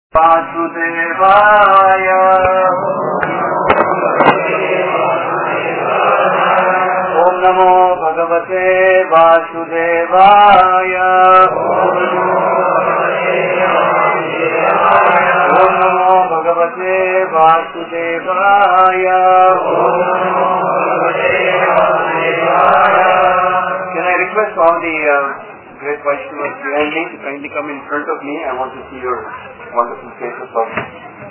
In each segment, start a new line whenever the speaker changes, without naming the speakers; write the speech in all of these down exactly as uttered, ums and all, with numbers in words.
वासुदेवाय ओम नमो भगवते वासुदेवाय ओम नमो भगवते वासुदेवाय Can I request all the uh, great Vaishnavas behind me to kindly come in front of me? I want to see your wonderful faces also.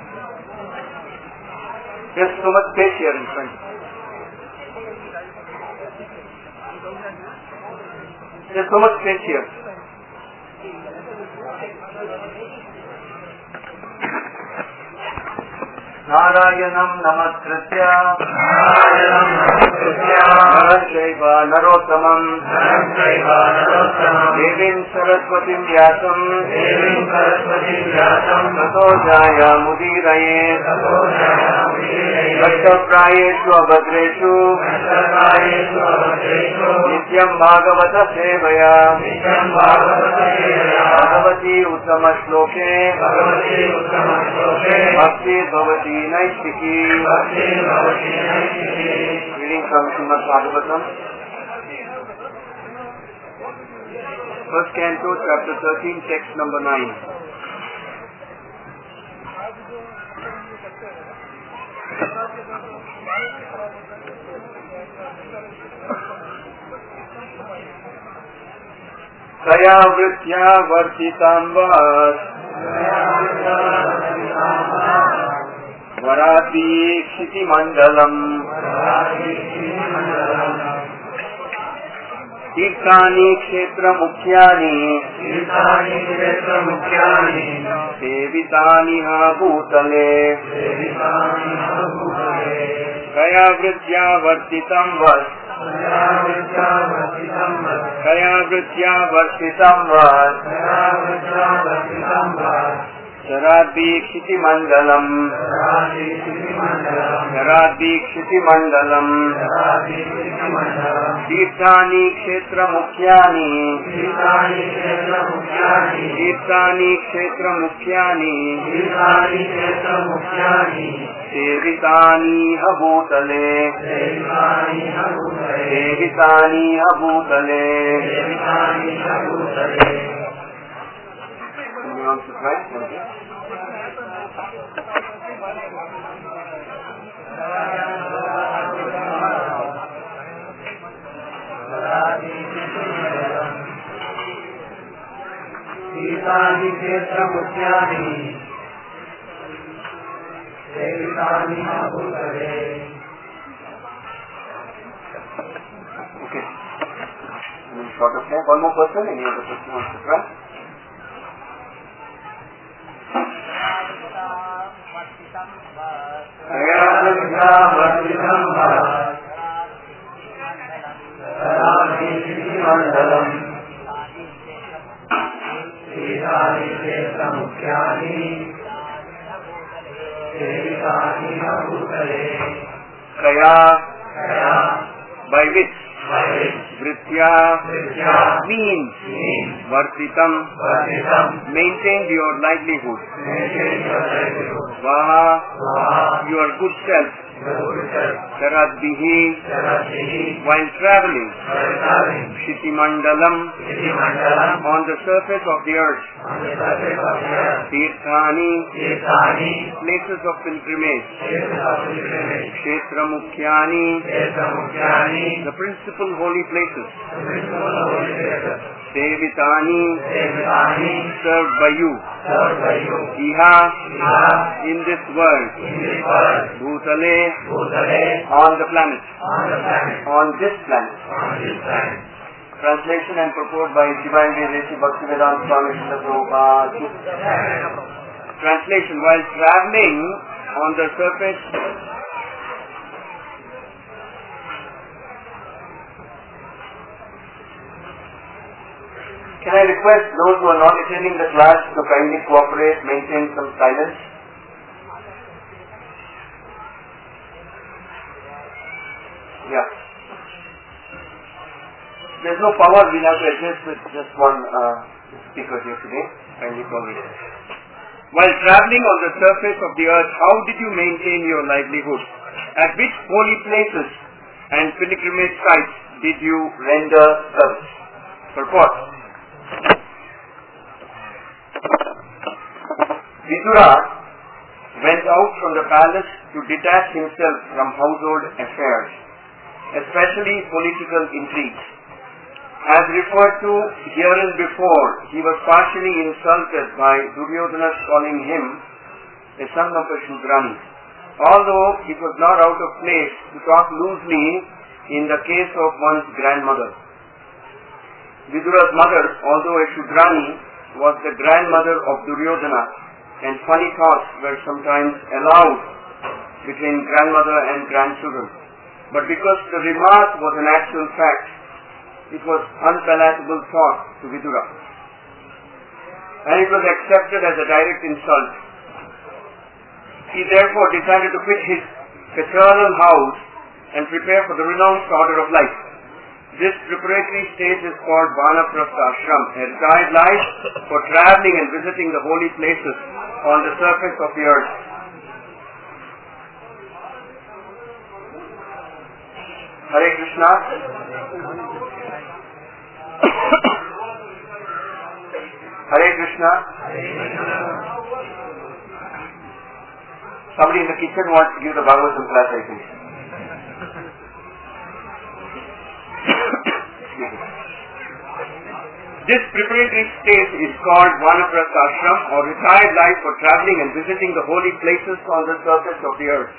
There's so much space here in front. There's so much space here. Narayanam namaskritya Narayanam namaskritya Narashaiva narottamam Narashaiva narottamam Devim saraswatim vyasam Devim saraswatim vyasam Tato jaya mudiraye Tato jaya mudiraye Vastaprayeshu abhadreshu Vastaprayeshu abhadreshu Nityam bhagavata sevaya Nityam bhagavata sevaya Bhagavati uttama shloke Bhagavati uttama shloke Bhakti bhavati Naistiki reading from Srimad Bhagavatam, first canto, chapter thirteen, text number nine. Kaya vritya vartitam vas Varati Kshiti Mandalam Tirthani Kshetra Mukhyani Tirthani Kshetra Mukhyani Sevitani Ha Bhutale Sevitani Ha Bhutale Kaya Vritya Vartitam Vas Kaya Vritya Vartitam Vas Kaya Vritya Vartitam Vas Kaya Vritya Vartitam Vas Sharadikshiti Mandalam Sharadikshiti Mandalam Tirthani Kshetra Mukhyani Tirthani Kshetra Mukhyani Sevitani Ha Bhutale Sevitani Ha Bhutale On to Christ, thank you. Tirthani Kshetra Mukhyani Sevitani Ha Bhutale. Okay. Any short of time? One more person? Any other person wants to try? Ayavritya vartitam vas Saradikshiti mandalam Tirthani Kshetra Mukhyani Sevitani Ha Bhutale. Kaya by which Vritya means Vartitam maintain your livelihood. Vaha your good self. Sharadbihi while traveling. Kshiti Mandalam on the surface of the earth. Tirthani places of pilgrimage. Kshetra Mukhyani the principal holy places. Sevitani served by you. Iha in this world. Bhutale on the planet. On this planet. Translation and purport by Divine Vedasi Bhaktivedanta Swami Srila Prabhupada. Translation: while traveling on the surface Can I request those who are not attending the class to kindly cooperate, maintain some silence? Yeah. There's no power, we'll have to adjust with just one uh, speaker here today. Kindly call it. While traveling on the surface of the earth, how did you maintain your livelihood? At which holy places and pilgrimage sites did you render service? Purport. Vidura went out from the palace to detach himself from household affairs, especially political intrigues. As referred to herein before, he was partially insulted by Duryodhana's calling him a son of a Shudrani, although it was not out of place to talk loosely in the case of one's grandmother. Vidura's mother, although a Shudrani, was the grandmother of Duryodhana, and funny thoughts were sometimes allowed between grandmother and grandchildren. But because the remark was an actual fact, it was unpalatable thought to Vidura, and it was accepted as a direct insult. He therefore decided to quit his paternal house and prepare for the renounced order of life. This preparatory stage is called Vanaprastha Ashram, a retired life for traveling and visiting the holy places on the surface of the earth. Hare Krishna. Hare Krishna. Somebody in the kitchen wants to give the Bhagavatam class, I think. This preparatory stage is called Vanaprastha Ashram, or retired life for traveling and visiting the holy places on the surface of the earth.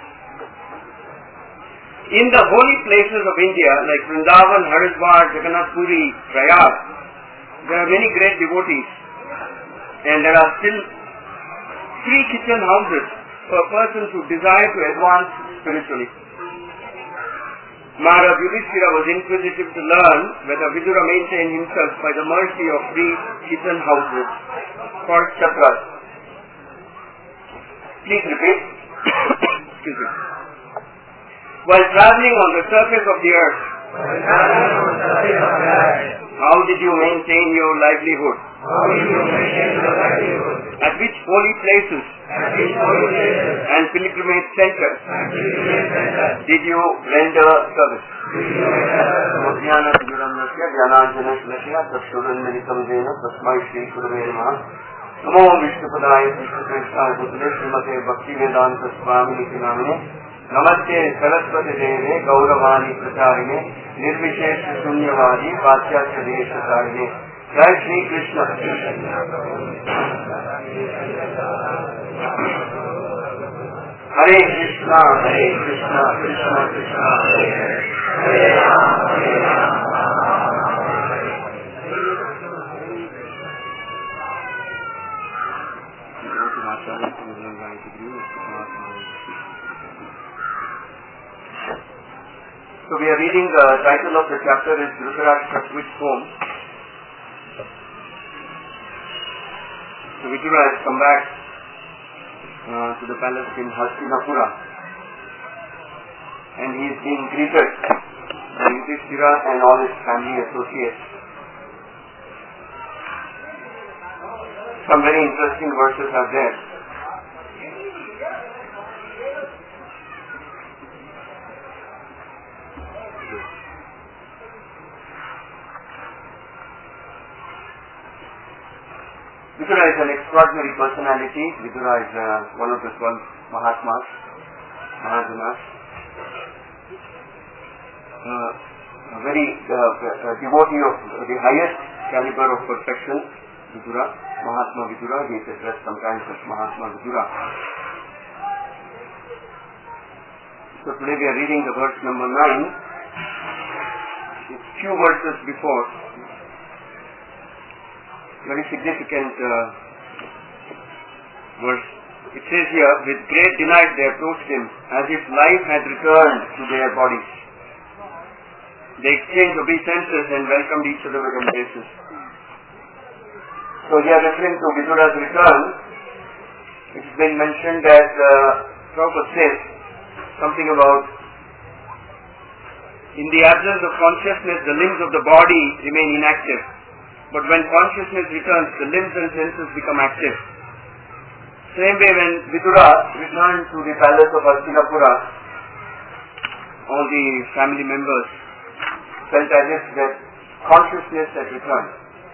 In the holy places of India, like Vrindavan, Haridwar, Jagannath Puri, Prayag, there are many great devotees, and there are still three kitchen houses for persons who desire to advance spiritually. Maharaj Yudhishthira was inquisitive to learn whether Vidura maintained himself by the mercy of three kitchen houses called Chatras. Please repeat. Excuse me. While traveling on the surface of the earth, how did you maintain your livelihood? At which holy places and pilgrimage centers did you render service? Namo Vishnupadaya Krishna Gudle Srimate Bhaktivedanta Swamini Namine Namaste Saraswati Deve Gauravani Pracharine Nirvishesha Shunyavadi Vatyasya Deshatarine. Jai Shri Krishna. Hare Krishna, Hare Krishna, Krishna Krishna, Hare Hare, Hare Rama, Hare Rama. So we are reading the title of the chapter is Dhritarashtra Switched Home. So Vidura has come back uh, to the palace in Hastinapura, and he is being greeted by Yudhishthira and all his family associates. Some very interesting verses are there. Vidura is an extraordinary personality. Vidura is uh, one of the twelve Mahatmas, Mahajanas. Uh, a very uh, a devotee of the highest caliber of perfection, Vidura, Mahatma Vidura. He is addressed sometimes as Mahatma Vidura. So today we are reading the verse number nine. It's few verses before. Very significant uh, verse. It says here, with great delight they approached him, as if life had returned to their bodies. They exchanged obeisances and welcomed each other with embraces. So here referring to Vidura's return, it has been mentioned that uh, Prabhupada says something about, in the absence of consciousness, the limbs of the body remain inactive. But when consciousness returns, the limbs and senses become active. Same way when Vidura returned to the palace of Hastinapura, all the family members felt as if that consciousness had returned.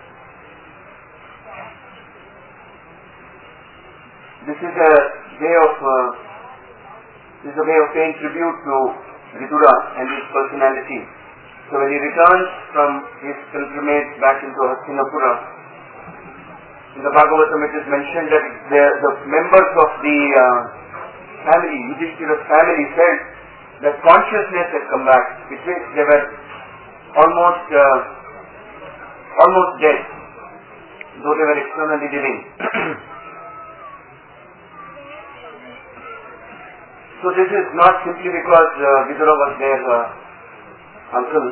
This is a way of uh, this is a way of paying tribute to Vidura and his personality. So when he returns from his pilgrimage back into Hastinapura, in the Bhagavatam it is mentioned that the, the members of the uh, family, Yudhishthira's family, felt that consciousness had come back. It means they were almost uh, almost dead, though they were externally living. So this is not simply because uh, Vidura was their uh, uncle.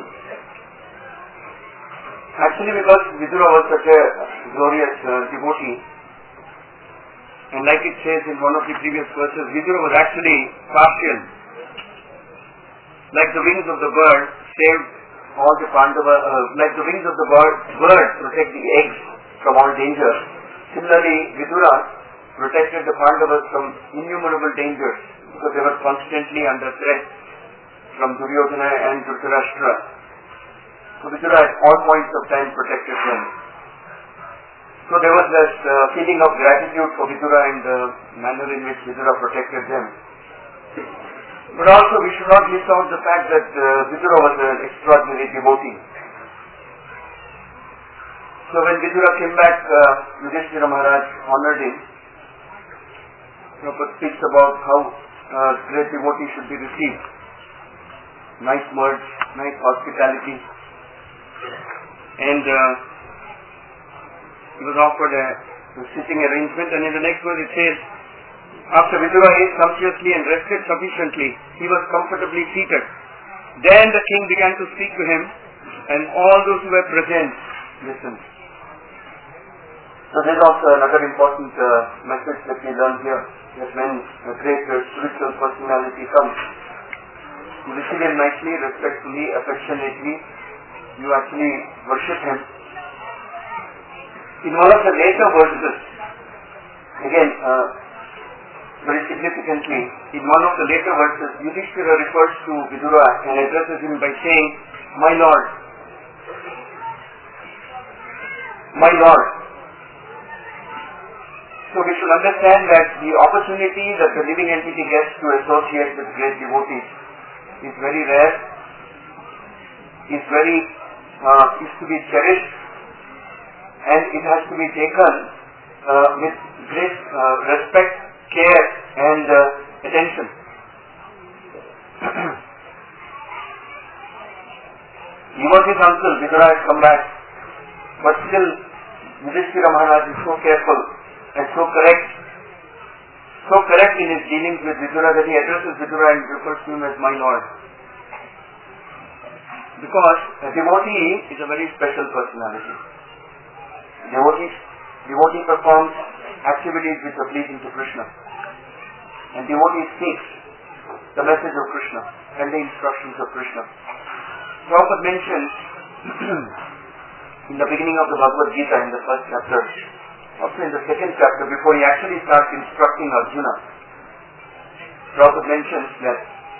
Actually, because Vidura was such a glorious uh, devotee, and like it says in one of the previous verses, Vidura was actually partial. Like the wings of the bird saved all the Pandava, uh, like the wings of the bird, bird protect the eggs from all danger. Similarly, Vidura protected the Pandavas from innumerable dangers, because they were constantly under threat from Duryodhana and Dhritarashtra. So Vidura at all points of time protected them. So there was this uh, feeling of gratitude for Vidura and the manner in which Vidura protected them. But also we should not miss out the fact that uh, Vidura was an extraordinary devotee. So when Vidura came back, uh, Yudhishthira Maharaj honored him. Prabhupada speaks about how uh, great devotee should be received. Nice words, nice hospitality. And uh, he was offered a, a sitting arrangement, and in the next verse it says, after Vidura ate sumptuously and rested sufficiently, he was comfortably seated. Then the king began to speak to him, and all those who were present listened. So there is also another important uh, message that we learn here, that when a great uh, spiritual personality comes, you receive him nicely, respectfully, affectionately, you actually worship him. In one of the later verses, again, uh, very significantly, in one of the later verses, Yudhishthira refers to Vidura and addresses him by saying, "My Lord, my Lord." So we should understand that the opportunity that the living entity gets to associate with great devotees is very rare, is very, uh, is to be cherished, and it has to be taken uh, with great uh, respect, care and uh, attention. He was his uncle, Vidura had come back, but still Yudhishthira Maharaj is so careful and so correct, so correct in his dealings with Vidura that he addresses Vidura and refers to him as my Lord. Because a devotee is a very special personality. Devotee, devotee performs activities which are pleasing to Krishna. And devotee speaks the message of Krishna and the instructions of Krishna. Prabhupada mentions in the beginning of the Bhagavad Gita, in the first chapter, also in the second chapter, before he actually starts instructing Arjuna, Prabhupada mentions that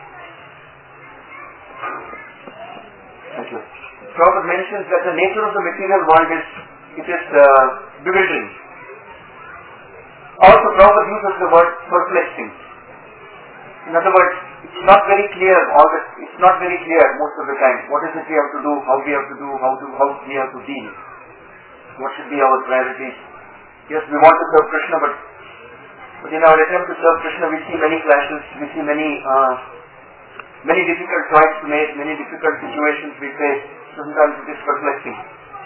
Thank you. Prabhupada mentions that the nature of the material world is it is uh, bewildering. Also, Prabhupada uses the word perplexing. In other words, it's not very clear. All the, it's not very clear most of the time. What is it we have to do? How we have to do? How to how we have to deal? What should be our priorities? Yes, we want to serve Krishna, but but in our attempt to serve Krishna, we see many clashes. We see many uh, many difficult choices to make, many difficult situations we face. Sometimes it is perplexing.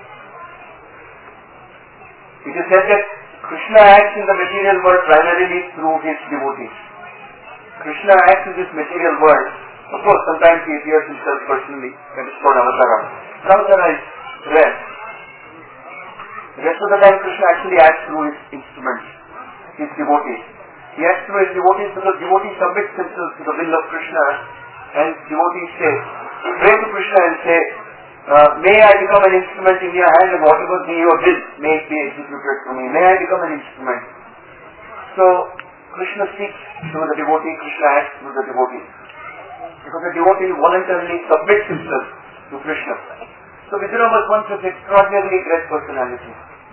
It is said that Krishna acts in the material world primarily through his devotees. Krishna acts in this material world. Of course, sometimes he appears himself personally. That is called Avatara. Avatara is rare. The rest of the time, Krishna actually acts through his instruments, his devotees. He acts through his devotees because devotees submit themselves to the will of Krishna, and devotees say, pray to Krishna and say, uh, may I become an instrument in your hand, and whatever be your will, may it be executed for me. May I become an instrument. So So Krishna speaks to the devotee, Krishna acts through the devotee. Because the devotee voluntarily submits himself to Krishna. So Vidura was once an extraordinarily great personality.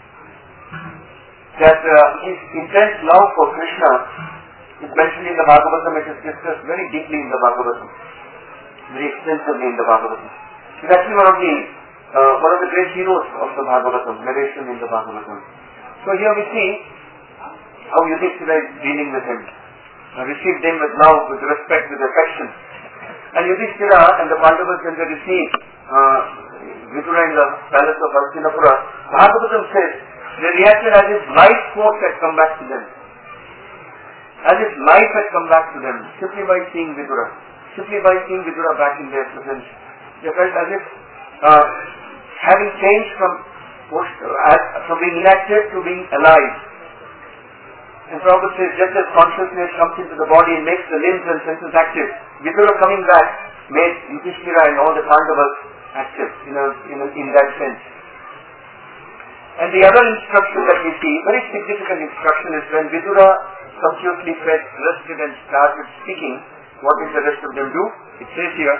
That uh, his intense love for Krishna is mentioned in the Bhagavatam. It is discussed very deeply in the Bhagavatam, very extensively in the Bhagavatam. It's actually one of the uh, one of the great heroes of the Bhagavatam, narration in the Bhagavatam. So here we see how Yudhishthira is dealing with him, uh, received him with love, with respect, with affection. And Yudhishthira and the Pandavas, when they received uh, Vidura in the palace of Hastinapura, Bhagavatam says they reacted as if life force had come back to them. As if life had come back to them simply by seeing Vidura. Simply by seeing Vidura back in their presence. They felt as if uh, having changed from, uh, from being inactive to being alive. And Prabhupada says, just as consciousness comes into the body and makes the limbs and senses active, Vidura coming back made Yudhishthira and all the Pandavas active in, a, in, a, in that sense. And the other instruction that we see, very significant instruction, is when Vidura sumptuously fed, rested and started speaking, what did the rest of them do? It says here,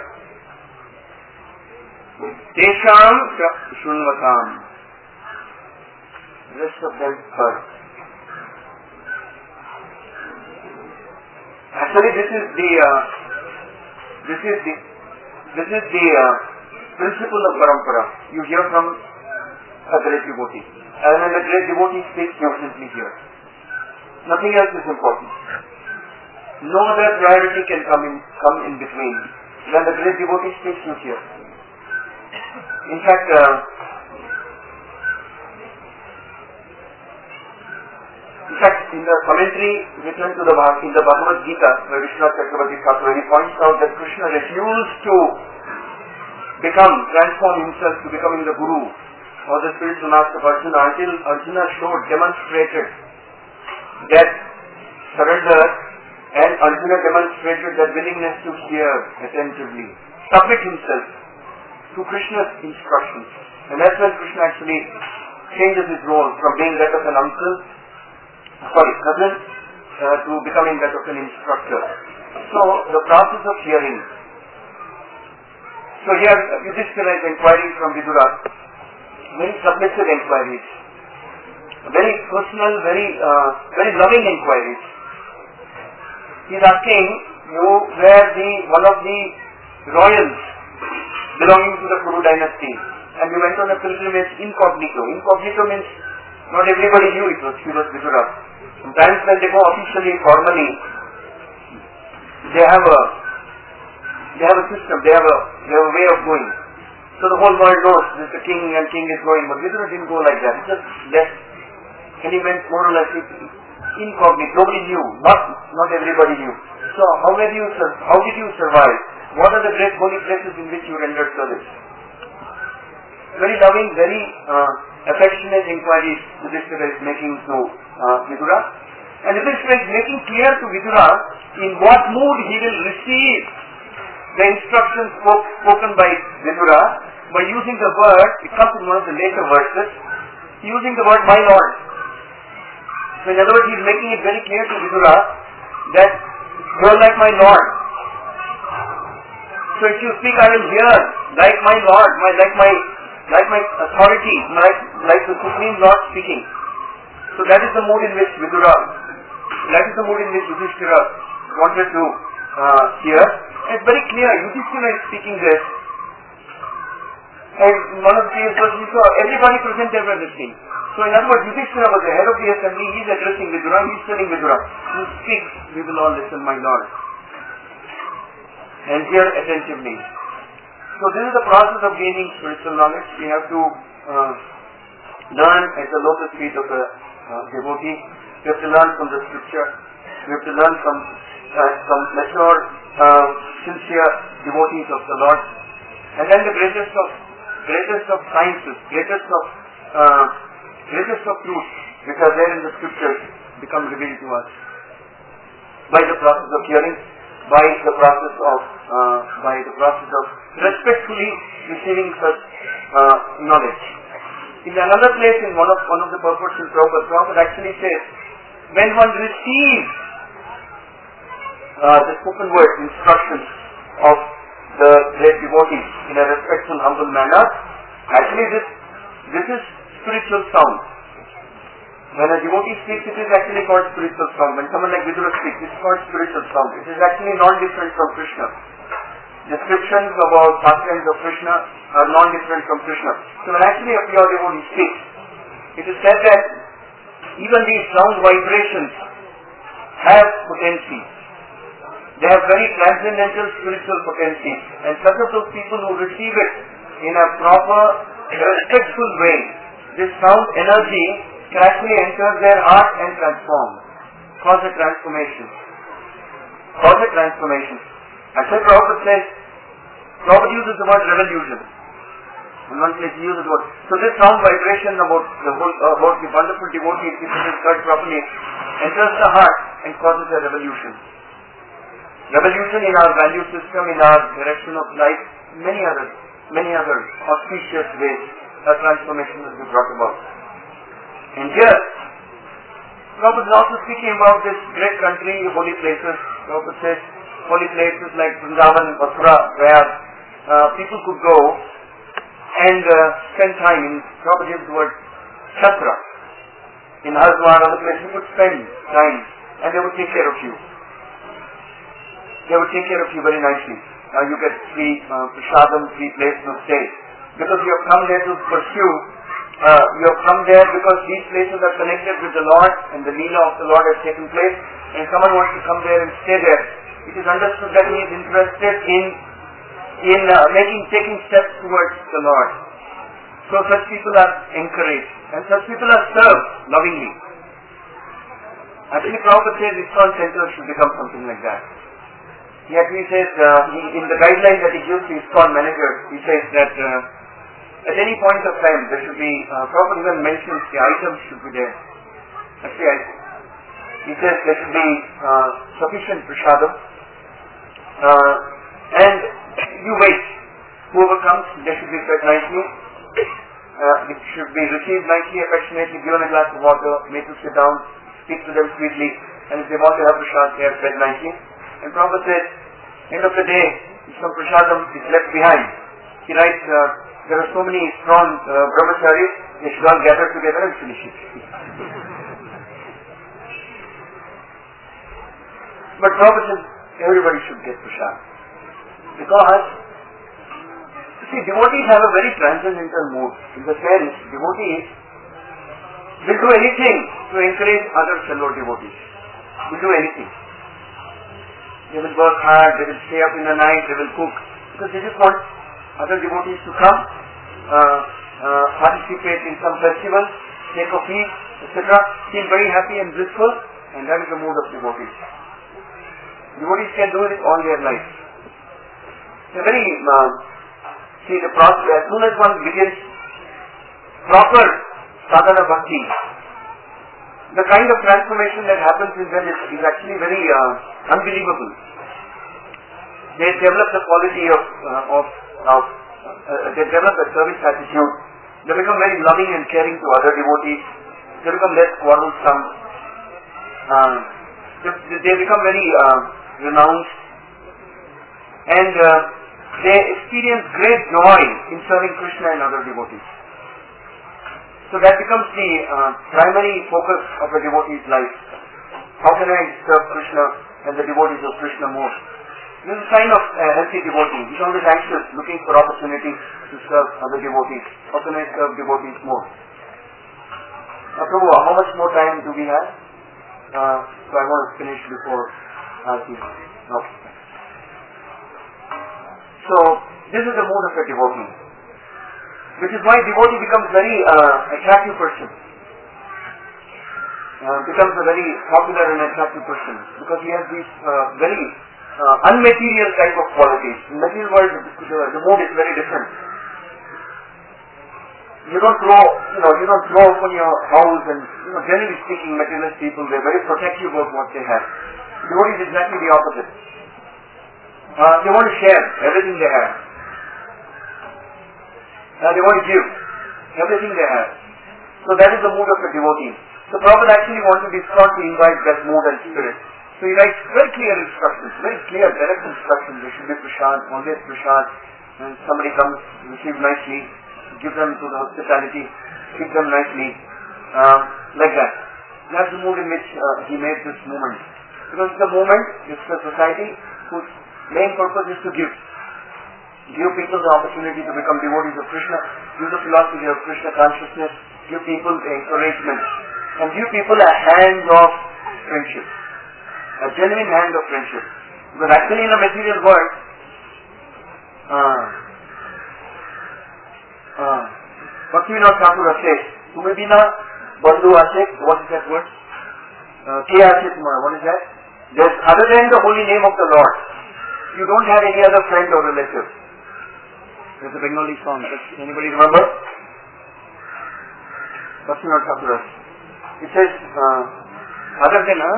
Tesham Shunvatam. The rest of them heard. Actually, this is the uh, this is the this is the uh, principle of parampara. You hear from a great devotee, and when a great devotee speaks, you simply hear. Nothing else is important. No other priority can come in come in between. When the great devotee speaks, you hear. In fact, uh, In fact, in the commentary written to the in the Bhagavad Gita, where Vishwanath Chakravarti Thakur, he points out that Krishna refused to become, transform himself to becoming the Guru or the spiritual master of Arjuna until Arjuna showed, demonstrated that surrender, and Arjuna demonstrated that willingness to hear attentively, submit himself to Krishna's instructions. And that's when Krishna actually changes his role from being that of an uncle, sorry, cousin, uh, to becoming that of an instructor. So, the process of hearing. So here, Yudhishthira is inquiring from Vidura, very submissive inquiries, very personal, very, uh, very loving inquiries. He is asking you where the, one of the royals belonging to the Kuru dynasty, and you went on a pilgrimage incognito. Incognito means not everybody knew it was, he was Vidura. Sometimes when they go officially, formally, they have a they have a system, they have a they have a way of going. So the whole world knows this is the king and king is going, but Vidura didn't go like that. He just left. And he went more or less incognito. Nobody knew. Not not everybody knew. So how did you how did you survive? What are the great holy places in which you rendered service? Very loving, very uh, affectionate inquiries Yudhishthira is making to uh, Vidura. And Yudhishthira is making clear to Vidura in what mood he will receive the instructions spoke, spoken by Vidura by using the word, it comes in one of the later verses, using the word my Lord. So in other words, he is making it very clear to Vidura that you are like my Lord. So if you speak, I will hear, like my Lord, my, like my like my authority, like, like the Supreme Lord speaking. So that is the mood in which Vidura, that is the mood in which Yudhishthira wanted to uh, hear. And it's very clear, Yudhishthira is speaking this. And in one of the previous verses we saw, everybody present they were listening. So in other words, Yudhishthira was the head of the assembly, he is addressing Vidura, he is telling Vidura, you speak, we will all listen, my Lord. And hear attentively. So this is the process of gaining spiritual knowledge. We have to uh, learn at the lotus feet of a uh, devotee. We have to learn from the scripture. We have to learn from uh, some mature, uh, sincere devotees of the Lord. And then the greatest of greatest of sciences, greatest of uh, greatest of truths which are there in the scriptures become revealed to us by the process of hearing, by the process of uh, by the process of respectfully receiving such uh, knowledge. In another place, in one of one of the purports in Prabhupada, Prabhupada actually says when one receives uh, the spoken word instructions of the great devotees in a respectful, humble manner, actually this, this is spiritual sound. When a devotee speaks, it is actually called spiritual sound. When someone like Vidura speaks, it is called spiritual sound. It is actually non-different from Krishna. Descriptions about pastimes of Krishna are non-different from Krishna. So when actually a pure devotee speaks, it is said that even these sound vibrations have potency. They have very transcendental spiritual potency. And such of those people who receive it in a proper, respectful way, this sound energy can actually enter their heart and transform, cause a transformation. Cause a transformation. Actually, Prabhupada says, Prabhupada uses the word revolution. In one place he uses the word. So this sound vibration about the whole, uh, about the wonderful devotee, if it is heard properly, enters the heart and causes a revolution. Revolution in our value system, in our direction of life, many other, many other auspicious ways, a transformation will be brought about. And here, Prabhupada is also speaking about this great country, holy places. Prabhupada says, holy places like Vrindavan, Mathura, where uh, people could go and uh, spend time in, Prabhupada used the word Chhatra. In Haridwar, other places, you could spend time and they would take care of you. They would take care of you very nicely. Uh, you get free uh, prasadam, free place to stay. Because you have come there to pursue Uh, you have come there because these places are connected with the Lord and the Leela of the Lord has taken place, and someone wants to come there and stay there. It is understood that he is interested in in uh, making, taking steps towards the Lord. So such people are encouraged and such people are served lovingly. Actually, Prabhupada says ISKCON center should become something like that. He actually says, uh, he, in the guideline that he gives to ISKCON managers, he says that uh, at any point of time, there should be, uh, Prabhupada even mentions the items should be there. Actually, I, he says there should be uh, sufficient prasadam. Uh, and you wait. Whoever comes, they should be fed nicely. Uh, it should be received nicely, affectionately, given a glass of water, made to sit down, speak to them sweetly. And if they want to have prasad, they are fed nicely. And Prabhupada says, end of the day, if some prasadam is left behind, he writes, uh, there are so many strong uh, brahmacharis, they should all gather together and finish it. But Prabhupada says, everybody should get prasad. Because, you see, devotees have a very transcendental mood. In the sense, devotees will do anything to encourage other fellow devotees. Will do anything. They will work hard, they will stay up in the night, they will cook. Because they just want other devotees to come, uh, uh, participate in some festival, take a feast, et cetera. Feel very happy and blissful, and that is the mood of devotees. Devotees can do it all their life. It's a very, uh, see the process, as soon as one begins proper sadhana bhakti, the kind of transformation that happens in them is, is actually very uh, unbelievable. They develop the quality of, uh, of Now, uh, they develop a service attitude. They become very loving and caring to other devotees. They become less quarrelsome. Uh, they, they become very uh, renounced. And uh, they experience great joy in serving Krishna and other devotees. So that becomes the uh, primary focus of a devotee's life. How can I serve Krishna and the devotees of Krishna more? This is a sign of a healthy devotee. He's always anxious, looking for opportunities to serve other devotees. How can I serve devotees more? Now, Prabhu, how much more time do we have? Uh, so I want to finish before asking. No. So, this is the mood of a devotee. Which is why devotee becomes very uh, attractive person. Uh, becomes a very popular and attractive person. Because he has these uh, very Uh, unmaterial type of qualities. In the material world, the, the mood is very different. You don't throw, you know, you don't throw open your house and, you know, generally speaking, materialist people, they're very protective of what they have. Devotees is exactly the opposite. Uh, they want to share everything they have. Uh, they want to give everything they have. So that is the mood of a devotee. So Prabhupada actually wanted ISKCON to invite that mood and spirit. So he writes very clear instructions, very clear, direct instructions. There should be prasad, always prasad. And somebody comes, receive nicely, give them to the hospitality, treat them nicely, um, like that. That's the mood in which uh, he made this movement. Because it's a movement, it's a society whose main purpose is to give. Give people the opportunity to become devotees of Krishna, give the philosophy of Krishna consciousness, give people the encouragement, and give people a hand of friendship, a genuine hand of friendship. Because actually in a material world, uh, uh, Bhaktivinoda Thakur says, "Tume bina bandhu ase." What is that word? Ke ase tumhara? What is that? There's other than the holy name of the Lord, you don't have any other friend or relative. There's a Bengali song. Does anybody remember? Bhaktivinoda Thakur. It says, uh, other than uh,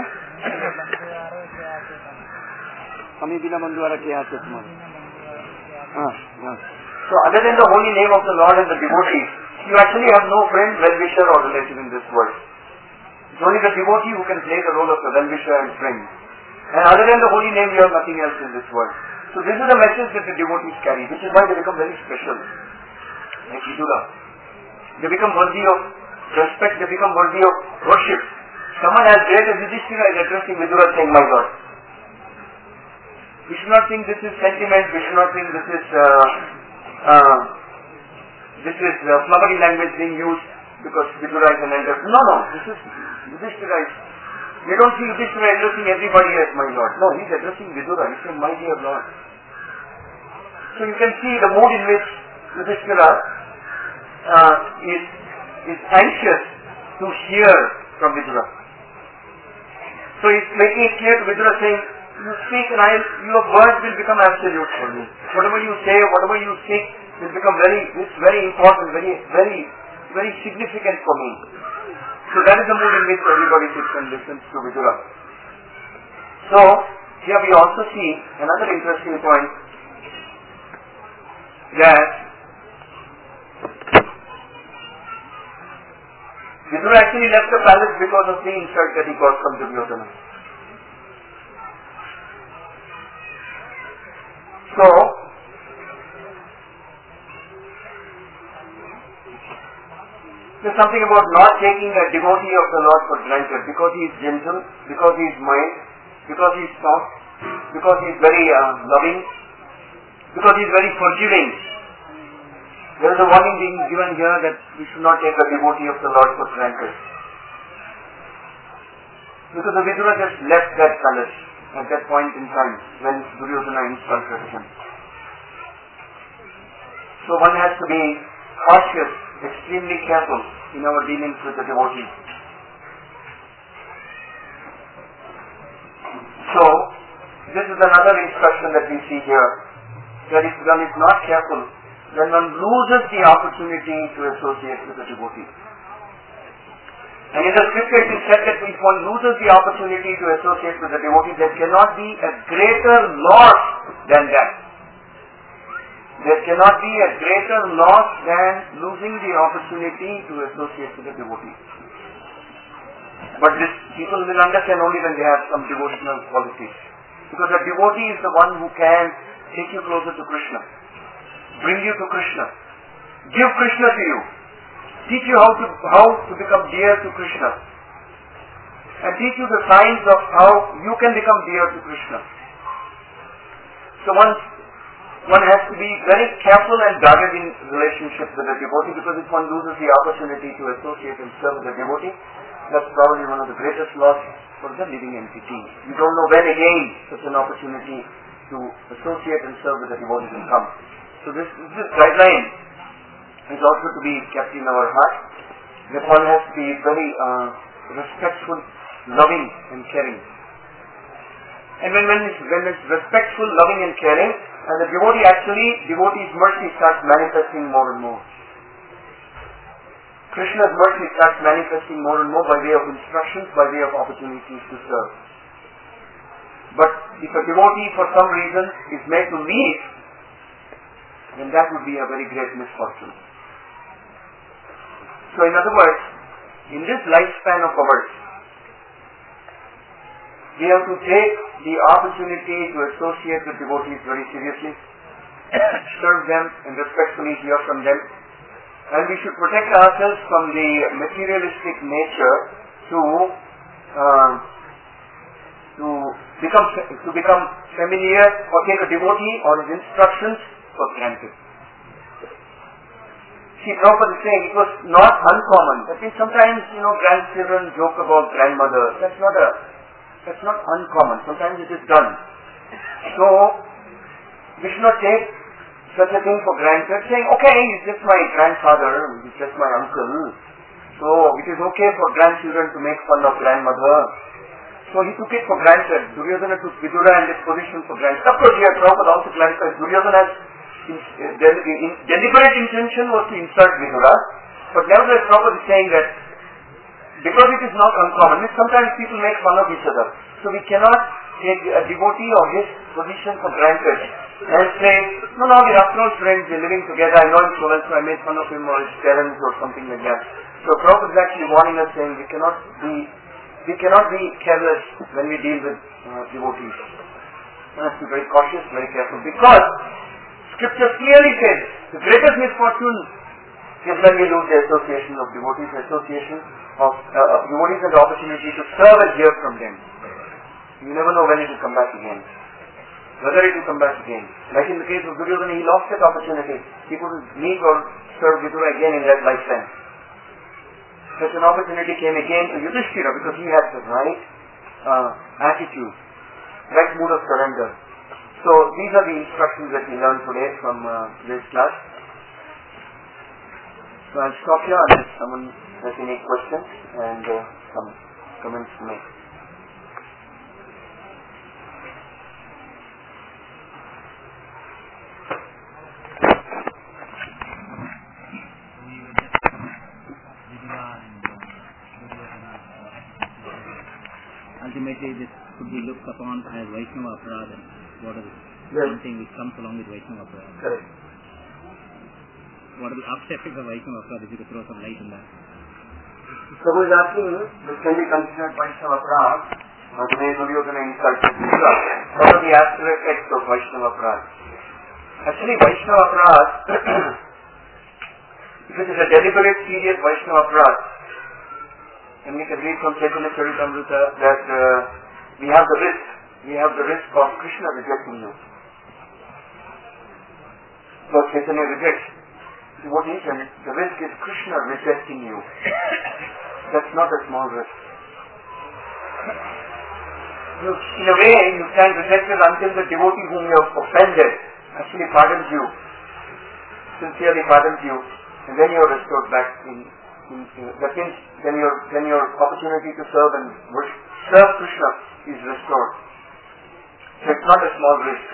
Hami bina bandhu ara ke ase tumhara. Ah, yeah. So other than the holy name of the Lord and the devotees, you actually have no friend, well-wisher or relative in this world. It's only the devotee who can play the role of the well-wisher and friend. And other than the holy name, you have nothing else in this world. So this is the message that the devotees carry, which is why they become very special. Like Vidura. They become worthy of respect, they become worthy of worship. Someone as great as Yudhishthira is addressing Vidura saying, "My God." We should not think this is sentiment, we should not think this is uh, uh, this is uh, flowery language being used because Vidura is an elder. No, no, this is Yudhishthira. We don't see Yudhishthira addressing everybody as my Lord. No, he is addressing Vidura. He is saying, "My dear Lord." So you can see the mood in which Yudhishthira uh, is, is anxious to hear from Vidura. So he is making it clear to Vidura saying, "You speak and I, your words will become absolute for me. Whatever you say, whatever you speak will become very, it's very important, very, very, very significant for me." So that is the mood in which everybody sits and listens to Vidura. So here we also see another interesting point, that Vidura actually left the palace because of the insult that he got from Duryodhana. So, there's something about not taking a devotee of the Lord for granted because he is gentle, because he is mild, because he is soft, because he is very uh, loving, because he is very forgiving. There is a warning being given here that we should not take a devotee of the Lord for granted. Because the Vidura just left that palace at that point in time when Duryodhana insulted him. So one has to be cautious, extremely careful in our dealings with the devotees. So, this is another instruction that we see here, that if one is not careful, then one loses the opportunity to associate with the devotee. And in the scripture it is said that if one loses the opportunity to associate with the devotee, there cannot be a greater loss than that. There cannot be a greater loss than losing the opportunity to associate with the devotee. But this people will understand only when they have some devotional qualities. Because a devotee is the one who can take you closer to Krishna, bring you to Krishna, give Krishna to you, teach you how to how to become dear to Krishna, and teach you the signs of how you can become dear to Krishna. So one, one has to be very careful and guarded in relationship with the devotee, because if one loses the opportunity to associate and serve with the devotee, that's probably one of the greatest loss for the living entity. You don't know when again such an opportunity to associate and serve with the devotee will come. So this, this guideline is also to be kept in our heart, that one has to be very uh, respectful, loving and caring. And when, when, it's, when it's respectful, loving and caring, and the devotee actually, devotee's mercy starts manifesting more and more. Krishna's mercy starts manifesting more and more by way of instructions, by way of opportunities to serve. But if a devotee for some reason is made to leave, then that would be a very great misfortune. So in other words, in this lifespan of ours, we have to take the opportunity to associate with devotees very seriously, serve them and respectfully hear from them, and we should protect ourselves from the materialistic nature to uh, to become to become familiar or take a devotee or his instructions for granted. See, Prabhupada is saying it was not uncommon. I think sometimes, you know, grandchildren joke about grandmother. That's not a that's not uncommon. Sometimes it is done. So we should not take such a thing for granted, saying, okay, he's just my grandfather, he's just my uncle, so it is okay for grandchildren to make fun of grandmother. So he took it for granted. Duryodhana took Vidura and his position for granted. Of course, here Prabhupada also clarifies Duryodhana's in, in, in, deliberate intention was to insult Vidura, but nevertheless Prabhupada is saying that because it is not uncommon, sometimes people make fun of each other. So we cannot take a devotee or his position for granted and say, no, no, we're after all friends, we're living together, I know him so well, so I made fun of him or his parents or something like that. So Prabhupada is actually warning us, saying we cannot be we cannot be careless when we deal with uh, devotees. We have to be very cautious, very careful, because Scripture clearly says the greatest misfortune is when we lose the association of devotees, the association of, uh, of devotees and the opportunity to serve and hear from them. You never know when it will come back again. Whether it will come back again. Like in the case of Duryodhana, he lost that opportunity. He couldn't meet or serve Vidura again in that lifetime. Such an opportunity came again to Yudhishthira because he had the right uh, attitude, right mood of surrender. So these are the instructions that we learned today from uh, today's class. So I'll stop here unless someone has any questions and uh, some comments to make.
Ultimately, this could be looked upon as Vaishnava Aparadha. What is
yes.
something which comes along with Vaishnava Aparadha?
Correct.
What are the offsets of Vaishnava Aparadha? If you could throw some light on that.
So who is asking, this can be considered Vaishnava Aparadha, or the way Duryodhana insulted Vidura? What are the after effects of Vaishnava Aparadha? Actually, Vaishnava Aparadha, if it is a deliberate, serious Vaishnava Aparadha, and we can read from Chaitanya Charitamrita that uh, we have the risk, we have the risk of Krishna rejecting you. So Chaitanya rejects. What is it? The risk is Krishna rejecting you. That's not a small risk. You, in a way, you stand rejected until the devotee whom you have offended actually pardons you, sincerely pardons you, and then you are restored back in. in uh, that means then your then your opportunity to serve and worship, serve Krishna is restored. So it's not a small risk.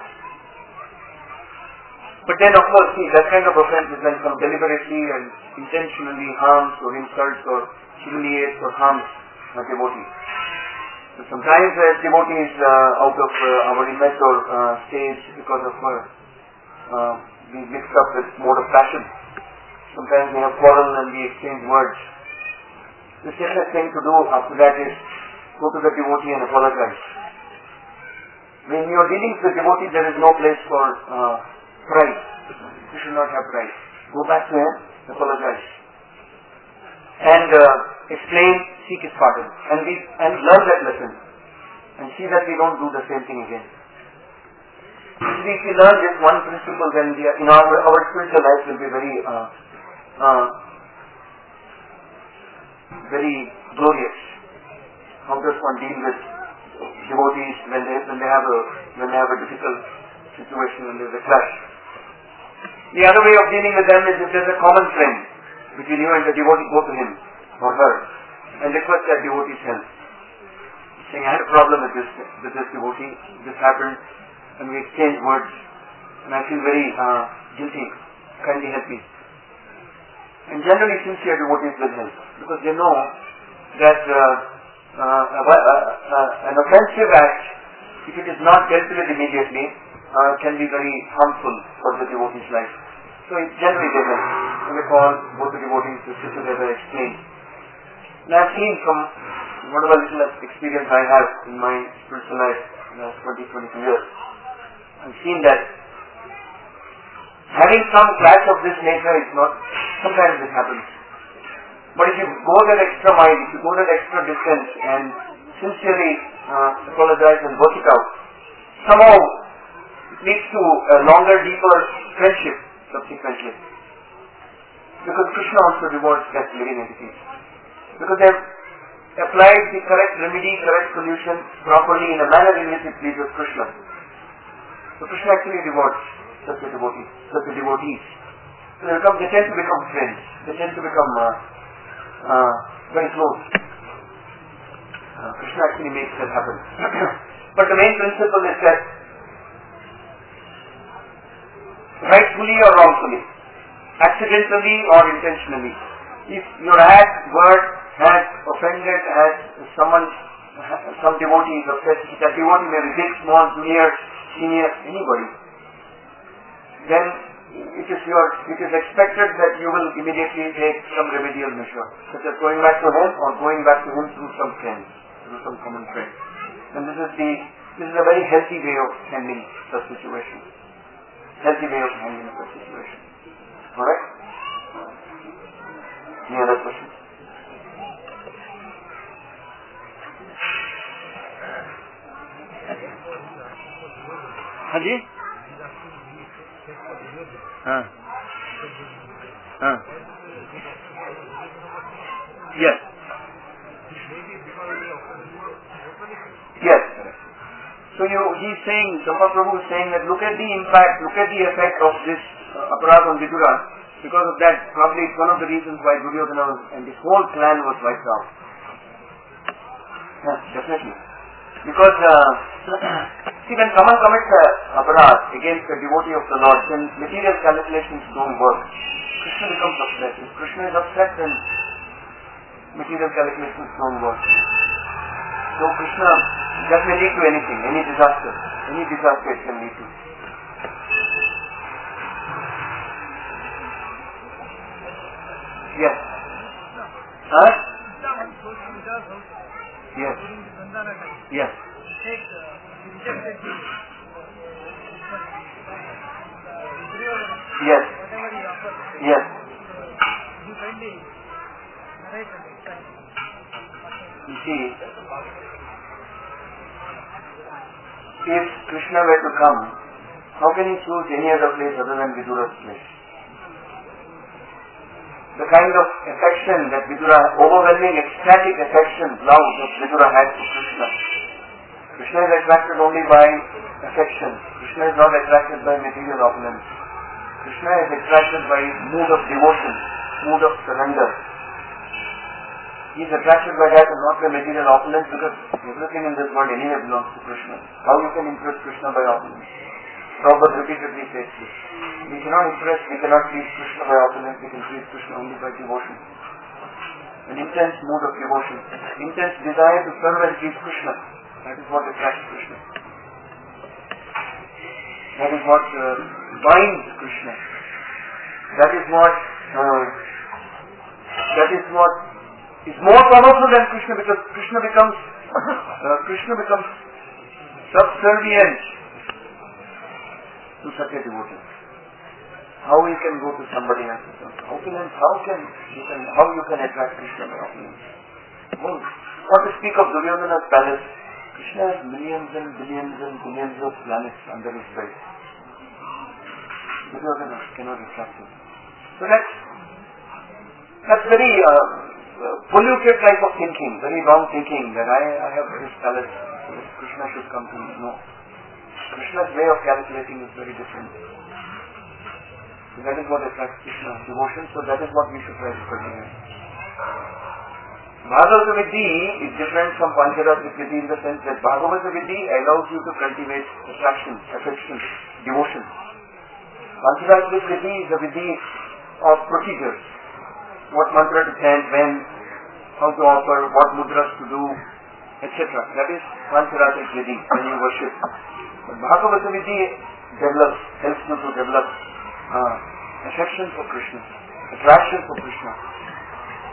But then of course, see, that kind of offense is when some deliberately and intentionally harms or insults or humiliates or harms a devotee. So sometimes a devotee is uh, out of uh, our immature uh, stage because of uh, uh, being mixed up with mode of passion. Sometimes we have quarreled and we exchange words. The safest thing to do after that is go to the devotee and apologize. When you are dealing with the devotee, there is no place for uh, pride. You should not have pride. Go back to him, apologize, and uh, explain, seek his pardon, and we and learn that lesson, and see that we don't do the same thing again. If we learn this one principle, then we are, in our our spiritual life will be very uh, uh, very glorious. How does one deal with devotees when they when they have a when they have a difficult situation, when there is a clash? The other way of dealing with them is if there is a common friend between you and the devotee, go to him or her and request that devotee's help. Saying, I had a problem with this with this devotee, this happened, and we exchanged words, and I feel very uh, guilty. Kindly help me. And generally sincere devotees will help, because they know that uh, uh, uh, uh, an offensive act, if it is not dealt with immediately, uh, can be very harmful for the devotee's life. So it generally they help. When they call both the devotees to sit together, explain. And I've seen from whatever little experience I have in my spiritual life in the last twenty, twenty-two years, I've seen that having some clash of this nature is not, sometimes it happens. But if you go that extra mile, if you go that extra distance and sincerely uh, apologize and work it out, somehow it leads to a longer, deeper friendship subsequently. Because Krishna also rewards that living entities. Because they have applied the correct remedy, correct solution properly in a manner in which it pleases Krishna. So Krishna actually rewards such a devotee, such a devotees. So they, become, they tend to become friends. They tend to become uh, uh, very close. Uh, Krishna actually makes that happen. But the main principle is that rightfully or wrongfully, accidentally or intentionally, if your act, word has offended, has someone, some devotee is upset, that devotee may be big, small, junior, senior, anybody, then it is your, it is expected that you will immediately take some remedial measure, such as going back to him or going back to him through some friends, through some common friend. And this is the, this is a very healthy way of handling such situations. Healthy way of handling such situations. Alright? Any other questions? Haji? Huh. Huh. Yes. Yes. So you, he's saying, Champa Prabhu is saying that look at the impact, look at the effect of this uh, aparadha on Vidura. Because of that, probably it's one of the reasons why Duryodhana was, and this whole clan was wiped out. Yes, definitely. Because, uh, see, when someone commits a aparadha against a devotee of the Lord, then material calculations don't work. Krishna becomes upset. If Krishna is upset, then material calculations don't work. So Krishna, that may lead to anything, any disaster. Any disaster it can lead to. Yes. Huh? Yes. Yes. Yes. Yes. You see, if Krishna were to come, how can he choose any other place other than Vidura's place? The kind of affection that Vidura, overwhelming, ecstatic affection, love that Vidura had for Krishna. Krishna is attracted only by affection. Krishna is not attracted by material opulence. Krishna is attracted by mood of devotion, mood of surrender. He is attracted by that and not by material opulence, because everything in this world anyway belongs to Krishna. How you can impress Krishna by opulence? Prabhupada repeatedly says this. We cannot impress, we cannot please Krishna by opulence, we can please Krishna only by devotion. An intense mood of devotion, intense desire to serve and please Krishna. That is what attracts Krishna. That is what uh, binds Krishna. That is what uh, that is what is more powerful than Krishna, because Krishna becomes uh, Krishna becomes subservient to such a devotee. How you can go to somebody else? How can how can you can how you can attract Krishna by opulence? Well, what to speak of Duryodhana's palace? Krishna has millions and billions and billions of planets under his belt. Duryodhana cannot attract him. So that's that's very uh, polluted type of thinking, very wrong thinking that I, I have this palace, so Krishna should come to me. No. Krishna's way of calculating is very different. So that is what attracts Krishna, devotion, so that is what we should try to cultivate. Bhagavata Viddhi is different from Pancharatra Viddhi in the sense that Bhagavata Viddhi allows you to cultivate attraction, affection, devotion. Pancharatra Viddhi is a Viddhi of procedures. What mantra to chant, when, how to offer, what mudras to do, et cetera. That is Pancharatra Viddhi, when you worship. But Bhagavata Viddhi develops, helps you to develop uh, affection for Krishna, attraction for Krishna.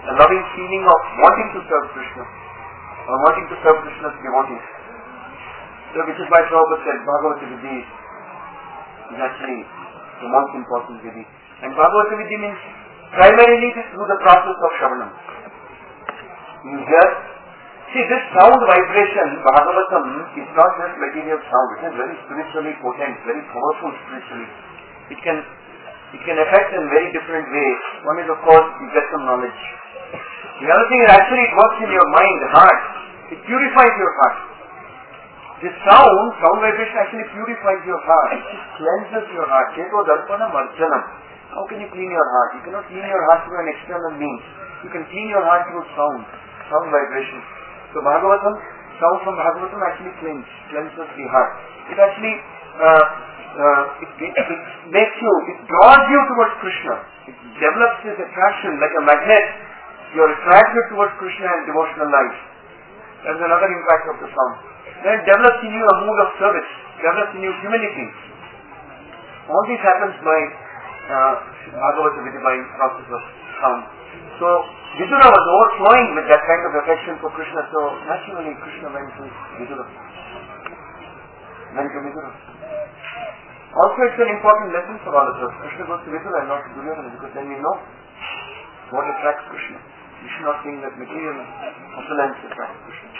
a loving feeling of wanting to serve Krishna, or wanting to serve Krishna's devotees. So which is why Prabhupada said Bhagavata Vidhi is actually the most important Vidhi. And Bhagavata Vidhi means primarily through the process of Shravanam. You hear, see this sound vibration, Bhagavatam, is not just material sound, it is very spiritually potent, very powerful spiritually. It can it can affect in very different ways. One is of course you get some knowledge. The other thing is actually it works in your mind, the heart. It purifies your heart. This sound, sound vibration actually purifies your heart. It cleanses your heart. Cheto darpanam arjanam. How can you clean your heart? You cannot clean your heart through an external means. You can clean your heart through sound, sound vibration. So Bhagavatam, sound from Bhagavatam actually cleans, cleanses the heart. It actually uh, uh, it, it, it makes you, it draws you towards Krishna. It develops this attraction like a magnet. You are attracted towards Krishna and devotional life. That is another impact of the sound. Then it develops in you a mood of service, develops in you humility. All this happens by uh, Bhagavata Vidhi, by process of sound. So Vidura was overflowing with that kind of affection for Krishna, so naturally Krishna went to Vidura. Went to Vidura. Also it's an important lesson for all of us. Krishna goes to Vidura and not to Duryodhana, because then we know what attracts Krishna. We should not think that material opulence attracts Krishna.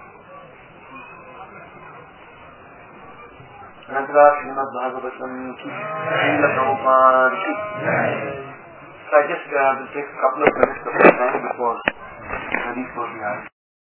Anantara Srimad Bhagavatam ki Srila Prabhupada ki. So I just uh, will take a couple of minutes of time before ready for the